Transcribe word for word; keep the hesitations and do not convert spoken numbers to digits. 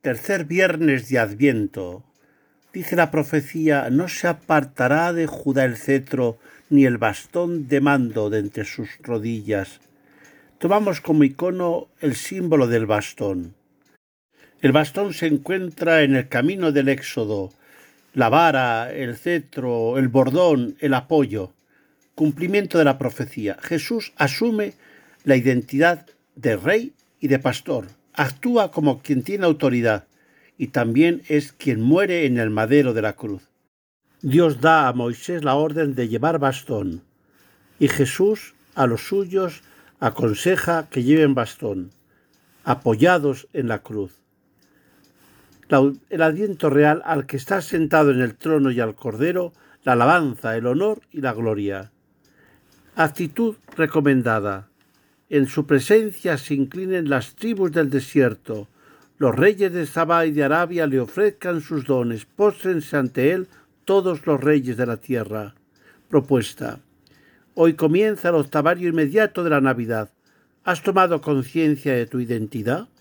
Tercer viernes de Adviento. Dice la profecía: no se apartará de Judá el cetro, ni el bastón de mando de entre sus rodillas. Tomamos como icono el símbolo del bastón. El bastón se encuentra en el camino del Éxodo, la vara, el cetro, el bordón, el apoyo. Cumplimiento de la profecía. Jesús asume la identidad de rey y de pastor. Actúa como quien tiene autoridad y también es quien muere en el madero de la cruz. Dios da a Moisés la orden de llevar bastón y Jesús a los suyos aconseja que lleven bastón, apoyados en la cruz. El Adviento real al que está sentado en el trono y al Cordero, la alabanza, el honor y la gloria. Actitud recomendada. En su presencia se inclinen las tribus del desierto. Los reyes de Sabá y de Arabia le ofrezcan sus dones. Póstrense ante él todos los reyes de la tierra. Propuesta. Hoy comienza el octavario inmediato de la Navidad. ¿Has tomado conciencia de tu identidad?